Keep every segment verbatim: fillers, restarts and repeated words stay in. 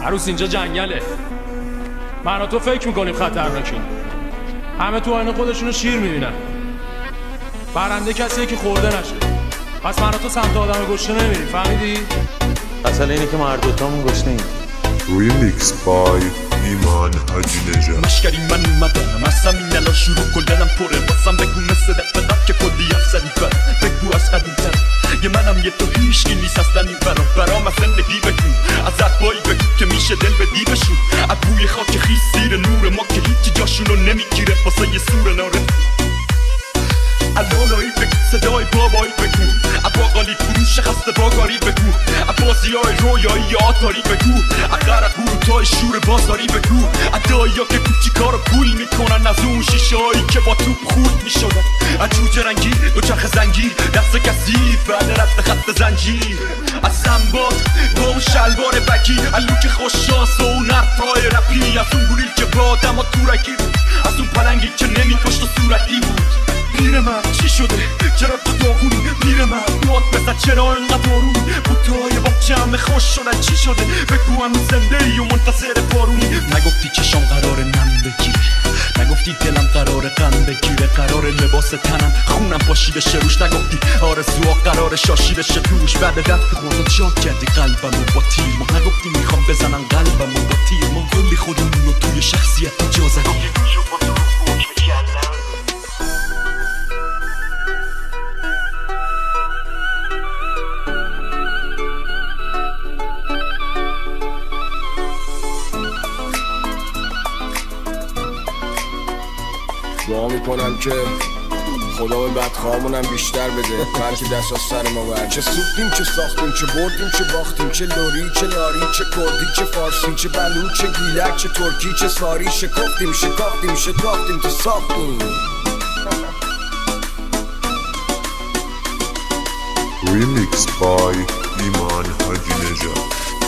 عروس اینجا جنگله. من و تو فکر میکنیم خطرناکیم، همه تو آینه خودشونو شیر میبینن. برنده کسیه که خورده نشه. پس من و تو سمت آدم گشنه نمیریم، فهمیدی؟ اصلا اینه که ما هر دوتامون گشنه ایم. ریمیکس بای ایمان حاجی نژاد. مشکری من اومدم از همین الان شروع کن، دلم پره واسم بگو مثل دفعه که کلی افسری بر بگو از قدیم‌تر یه منم یه تو هیچکی نیست اصلا این برام برام از زندگی بگو، از عربایی بگو که میشه دل بدی بشون، از بوی خاک خیس زیر نور ما که هیچی جاشونو نمیگیره واسه یه سور ناره. الانایی بگو صدای بابایی بگو، اباقالی فروش خسته باگاری بگو، بازی های رویایی آتاری بگو، اقرق گروتای شور بازاری بگو، ادایی ها که کوچی کارو پول میکنن، از اون شیشه هایی که با توپ خورد میشدن، از جوجه رنگی دو چرخ زنگی دست کسی بعد رد خط زنجیر، از زنباد با اون شلوار بگی، الوک خوششانس و اون حرفای رپی، از اون گوریل که با آدم ها تورکی بود، از اون پلنگی که نمیکشت و صورتی بود. پیر من چی شده؟ چرا تو داغونی؟ پیر من داد بزن چرا اینقدر آرومی؟ بوتهای با جمع خوش شدن چی شده؟ بگو هنوز زنده ای و منتظر بارونی. نگفتی چشام قراره نم بگیره، نگفتی دلم قراره غم بگیره، قراره لباس تنم خونم پاشیده شه روش، نگفتی آرزوها قراره شاشیده شه توش. بعد رفت خورد جا کردی قلبمو با تیر، ما نگفتی میخوام بزنم قلبمو با تیر، ما کلی خودمونو توی شخصیت جا زدیم. دعا میکنم که خدا به بدخواهمونم بیشتر بده، بلکه دست از سر ما بر. چه سوختیم چه ساختیم، چه بردیم چه باختیم، چه لوری چه لاری، چه کردی چه فارسی، چه بلوچ چه گیلک، چه ترکی چه ساری، شکفتیم شکافتیم شکافتیم تو ساختیم. ریمیکس بای ایمان حاجی نژاد.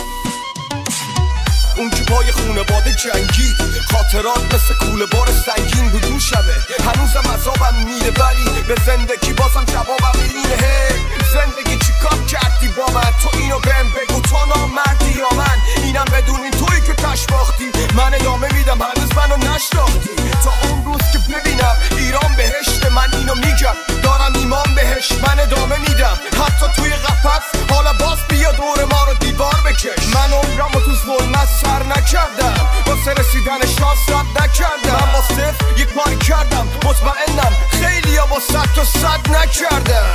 اون که پای خونه باده جنگید، خاطرات مثل کوله بار سنگین بود اون شبه، هنوزم عذابم میره ولی به زندگی بازم جوابم اینه. هی زندگی چی کار کردی با من؟ تو اینو بهم بگو، تو نامردی یا من؟ اینم بدونین تویی که تش باختی، من ادامه میدم هنوز منو نشناختی. تا اون روز که ببینم ایران بهشت، من اینو میگم دارم ایمان بهش، من ادامه میدم حتی توی قفس. حالا باز بیا دور ما رو دیوار بکش، من عمرمو تو ظلمت سر نکردم، واسه رسیدن شانس رد نکردم، من با صفر یک کاری کردم، مطمئنم خیلی ها با صد تا صد نکردم.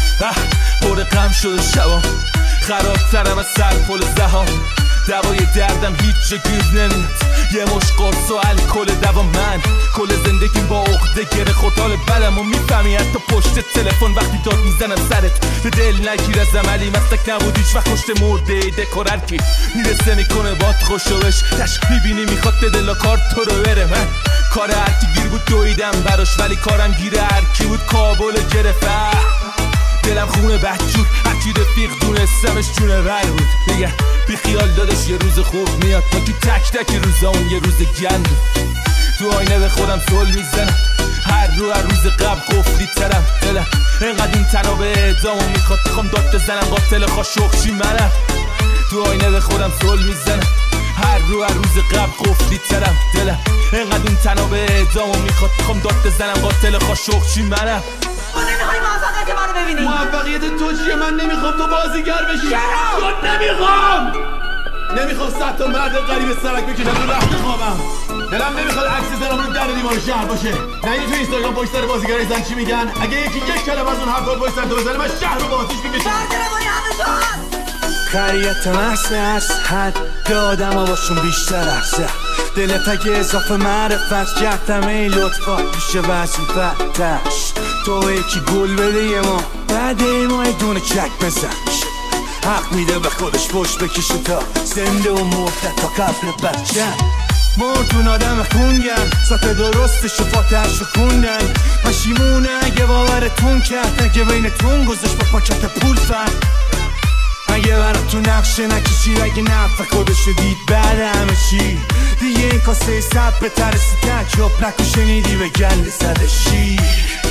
پر غم شده شبام، خرابترم از سر پل زهام، دوای دردم هیچ جا گیر نمیاد، یه مش قرص و الکل دوا. من کل زندگیم با عقده گره خورد، حال بدم و میفهمی حتی پشت تلفن وقتی داد میزنم سرت. به دل نگیر از عملی مستک نبود هیچ وقت پشت مرده دکورر کی میرسه میکنه باد خوشوش، تشک میبینی میخواد به دل کار تو رو بره. من کار هرکی گیر بود دویدم براش، ولی کارم گیر هرکی بود کابل گرفت. دلم خونه بدجور، هرکی رفیق دونستمش جونه بر بود. بگن بی خیال دادش یه روز خوب میاد، تا که تک تک روزا اون یه روز گند بود. تو آینه به خودم سل میزنم، هر رو هر روز قبل قفلی ترم. دلم اینقدر این تنها به اعدامو میخواد، میخوام داد بزنم قاتل خاشخشی منم. تو آینه به خودم سل میزنم، هر رو هر روز قبل قفلی ترم. دلم اینقدر این تنها به اعدامو میخواد، میخوام داد بزنم قاتل خاشخشی منم. ما نمیخوای موفقیت منو ببینی. موفقیت تو چیه؟ من نمیخوام تو بازیگر بشی. چرا؟ نمیخوام نمیخوام صد تا مرد غریب سرک بکشم تو رخت خوابم. دلم نمیخواد عکس زنم رو در دیوار شهر باشه. نه این تو اینستاگرام پشت سر بازیگرای زن چی میگن؟ اگه یکی یک کلمه از اون حرفا پشت سر تو بزنه، من شهر رو با آتیش میکشم. بردرمانی همه تو هست. خریت محصه از حد دادم و باشون بیشتر افزه، دلت اگه اضافه معرفت کردم ای لطفات میشه وظیفتش. تو یکی گل بده یه ما بعد ای ما ای دونه چک بزن، حق میده به خودش پشت بکشه تا زنده و مرده تا قبل بچه. مردون آدم خونگم سطح درستش و فاتحش رو خوندن، پشیمونه اگه باورتون کرد، اگه بینتون گذاشت با پاکت پول فرد، اگه برات تو نقشه نکشید، اگه نفع خودشو دید بعد همه چی دیگه این کاسه سب به ترسی تک یاب نکو شنیدی به گنده زده شیر.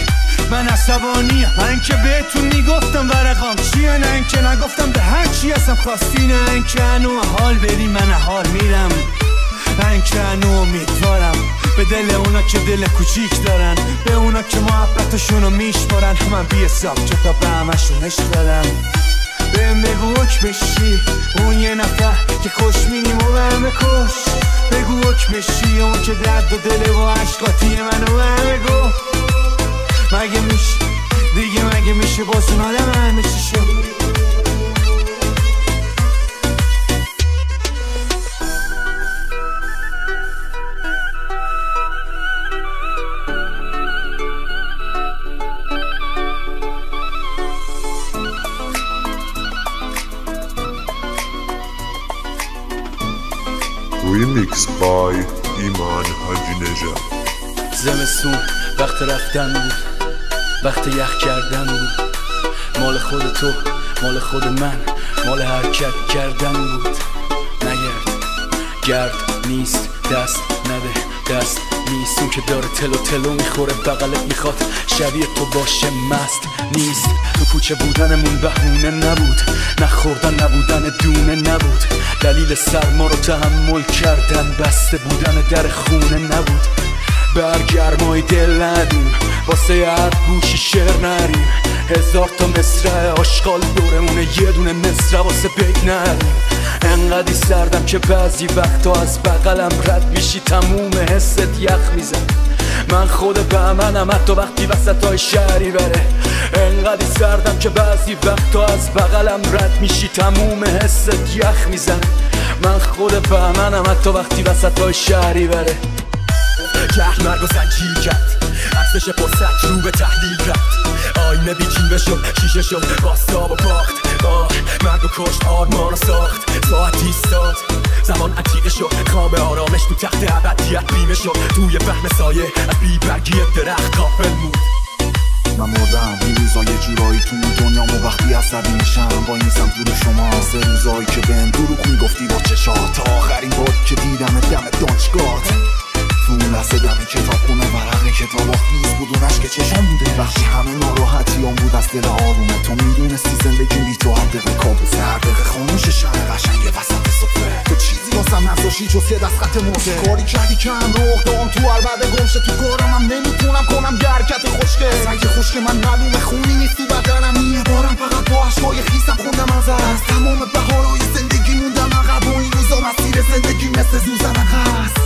من عصبانیم، من که بهتون میگفتم ورقام چیه، نه این که نگفتم به هر چی هستم خواستی، نه این که هنو حال بری من حال میرم، نه این که هنو امیدوارم به دل اونا که دل کوچیک دارن، به اونا که محبتشونو میشمارن، من بی حساب کتاب به همشون عشق دارم. بهم بگو حکمشی اون یه نفر که خوش مینیم و به همه کش، بگو حکمشی اون که درد و دل و عشقاتی منو به همه گفت. مگه میشه دیگه مگه میشه باز اون آدم همه چی شد. Remix by ایمان حاجی نژاد. زمستون وقت رفتن بود، وقت یخ کردن بود، مال خود تو مال خود من مال حرکت کردن بود. نگرد گرد نیست دست نده دست نیست، اون که داره تلو تلو میخوره بغلت میخواد شبیه تو باشه مست نیست. تو کوچه بودنمون بهونه نبود، نخوردن نبودن دونه نبود، دلیل سرما رو تحمل کردن بسته بودن در خونه نبود. برگرمای دل ندیم واسه هر گوشی شعر نریم، هزار تا مصرع آشغال دورمونه یه دونه مصرع واسه بگ نریم. انقدی سردم که بعضی وقتا از بغلم رد میشی تموم حست یخ میزن. من خود بهمنم حتی وقتی وسط های شهری بره، انقدی سردم که بعضی وقتا از بغلم رد میشی تموم حست یخ میزن. من خود بهمنم حتی وقتی وسط های شهری بره. جهل مرگ و زنجیر کرد، عکسش پرسد رو به تحلیل رفت، آینه بیچیبه شد شیشه شد باستاب و باخت. آه مرگ و کشت آرمان و ساخت، ساعت ایستاد زمان عتیقه شد، خواب آرامش تو تخت ابدیت بیمه شد، توی وهم سایه از بی برگی درخت غافل بود. من مردم این روزا یه جورایی تو دنیام و وقتی عصبی میشم وای میسم دور شما، سه روزایی که بهم دروغ میگفتی با چشات، تا آخرین بار که دیدم دم دانشگاه. تو اون لحظه دم کتاب خونه ورق کتاب آخیز بود، اون عشق چشم بوده بخشی همه ناراحتیام بود از دل آرومه. تو میدونستی زندگی بی تو هر دقیقه کابوسه، هر دقیقه خاموش شهر قشنگه وسط صفره. تو چیزی واسم نذاشی جز یه دست خط مرده، کاری کردی که هم رخ دام تو عربده گمشه، تو کارم هم نمیتونم کنم یه حرکت خوشگه. سنگ خشک من معلومه خونی نیست تو بدنم، یه بارم فقط با عشقای خیسم خوندم از از تمام بهارهای زندگی موندم عقب، و این روزا مسیر زندگی مثل زوزن هست.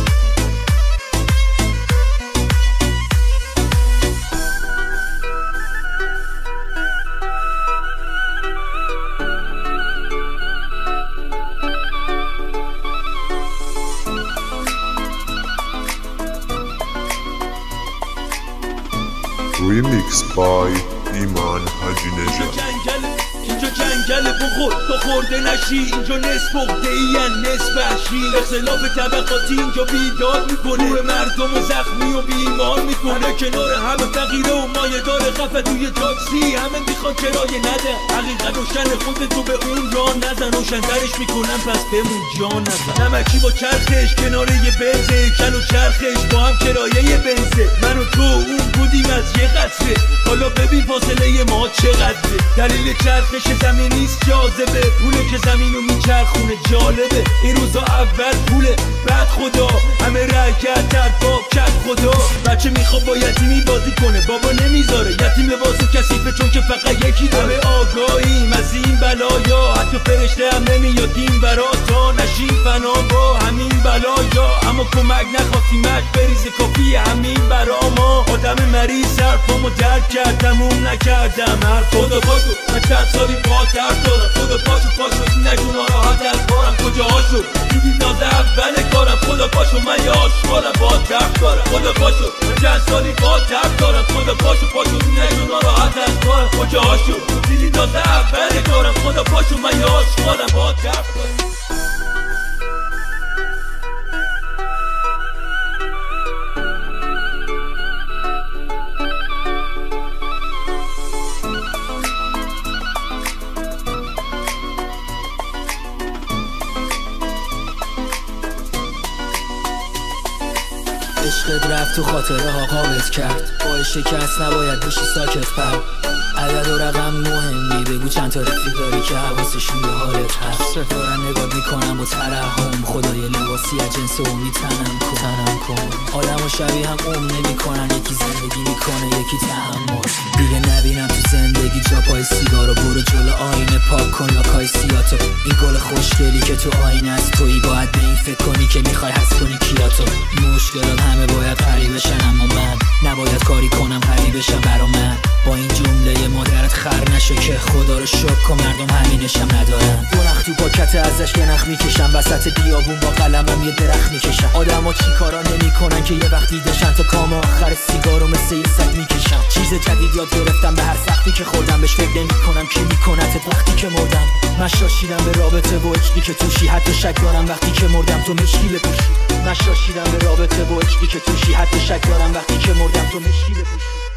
Remix by ایمان حاجی نژاد. اینجا جنگل بخور تو خورده نشی، اینجا نصف عقده این نصف وحشی، اختلاف طبقاتی اینجا بیداد میکنه، روح مردم و زخمی و بیمار میکنه. کنار همه فقیره و مایه داره خفه توی تاکسی، همه میخوان کرایه نده، حقیقت روشن خودتو به اون راه نزن، روشن‌ترش میکنم پس بمون جا نزن. نمکی با چرخش کنار یه بنزه، کل و چرخش با هم کرایه بنزه، من و تو اون بودیم از یه قطره، حالا ببین فاصله ما چقدره. دلیل چرخش زمین نیست جاذبه، پوله که زمینو میچرخونه جالبه. این روزا اول پوله بعد خدا، همه رکت در باب کرد خدا. بچه میخواد با یتیمی بازی کنه، بابا نمیذاره، یتیم لباسو کثیفه چون که فقط یکی داره. آگاهیم از این بلایا، حتی فرشته هم نمیاد این برا، تا نشیم فنا با همین بلایا. اما کمک نخواستیمش بریزه کافی همین برا ما. آدم مریض حرفامو درک کردم اون نکردم حرف. خدا پاشو من چند سالی با درد دارم، خدا پاشو پاشو این نگو ناراحت از بارم کجا هاشو دیدی تازه اول کارم. خدا پاشو من یه آشقالم با درد دارم، خدا پاشو من چند سالی با درد دارم، خدا پاشو پاشو این نگو ناراحت از بارم کجا هاشو دیدی تازه اول کارم. خدا پاشو من یه آشقالم با درد دارم. عشق عشقت رفت تو خاطره ها قابت کرد، با شکست نباید بشی ساکت پر. عدد و رقم مهمی، بگو چند تا رفیق داری که حواسشون به حالت هست. دارن نگاه میکنم با ترحم، خدای لباسی از جنس اومی تنم کن تنم کن. آدم و شبیه هم اوم نمیکنن، یکی زندگی میکنه یکی تحمل. دیگه نبینم تو زندگی جا پای سیگارو، برو جلو آینه پاک کن لاکای سیاتو. این گل خوشگلی که تو آینه است تویی، باید به این فکر کنی که میخوای حس کنی کیاتو. مشکلات همه باید غریب بشن، اما من نباید کاری کنم غریب بشم برا من. با این جمله مادرت خر نشو که خدا رو شکر کن مردم همینشم ندارن. دو نخ تو پاکت ازش یه نخ میکشم، وسط بیابون با قلمم یه درخت میکشم. آدما چی کارا نمیکنن که یه وقت دیدشن، تا کام آخر سیگارو مثل یه سگ میکشم. چیز جدید یاد گرفتم، به هر سختی که خوردم بهش فکر نمیکنم کی میکنتت وقتی که مردم. من شاشیدم به رابطه با عشقی که توشی، حتی شک دارم وقتی که مردم تو مشکی بپوشی. من شاشیدم به رابطه با عشقی که توشی، حتی شک دارم وقتی که مردم تو مشکی بپوشی.